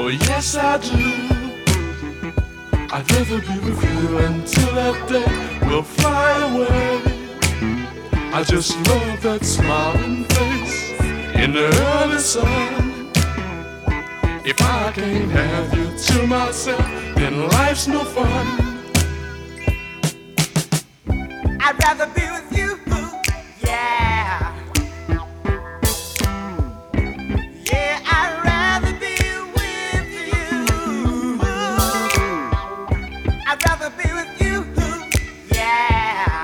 yes I do. I'd rather be with you until that day will fly away. I just love that smiling face in the early sun. If I can't have you to myself, then life's no fun. I'd rather be with you, yeah. Yeah, I'd rather be with you. I'd rather be with you, yeah.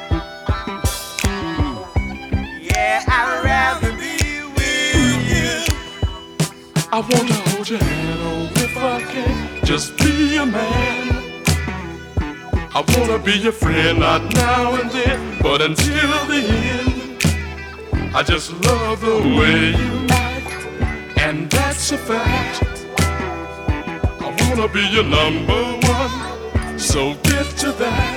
Yeah, I'd rather be with you. I wanna hold your hand, oh, if I can just be a man. I wanna be your friend, not now and then, but until the end. I just love the way you act, and that's a fact. I wanna be your number one, so get to that.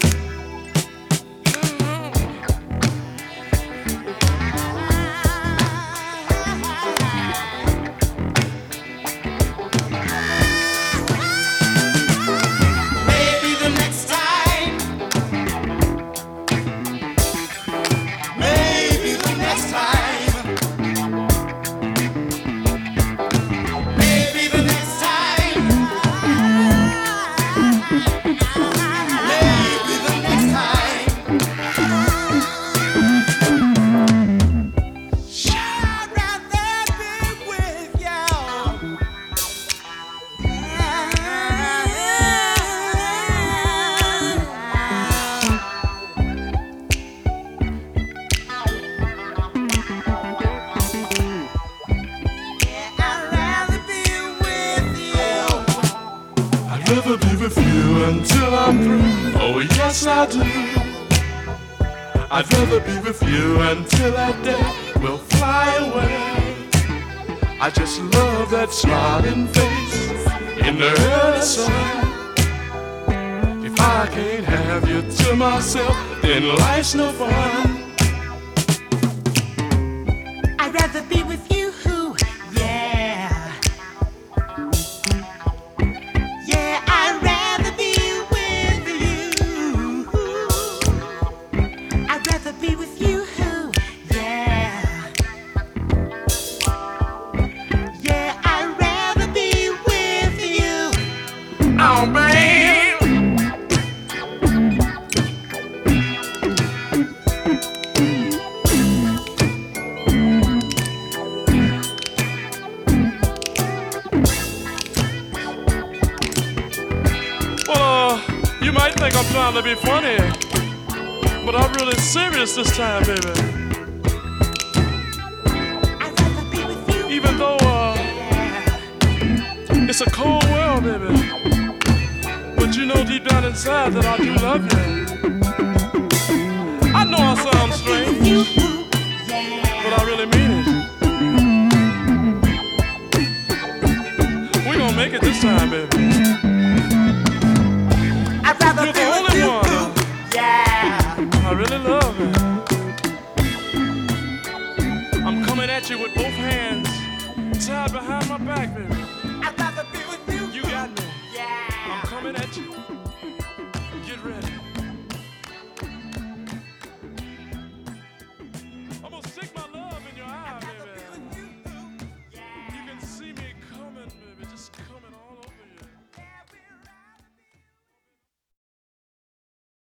I'd rather be with you until I'm through. Oh, yes, I do. I'd rather be with you until that day will fly away. I just love that smiling face in the early sun. If I can't have you to myself, then life's no fun. I'd rather be with you, yeah. Yeah, I'd rather be with you. I'd rather be with you, yeah. Yeah, I'd rather be with you. Oh, man. You might think I'm trying to be funny, but I'm really serious this time, baby. I'd rather be with you. Even though it's a cold world, baby, but you know deep down inside that I do love you. I know I sound strange, but I really mean it. We gonna make it this time, baby. I'd rather You're be the with only you, one yeah. I really love it. I'm coming at you with both hands tied behind my back, baby.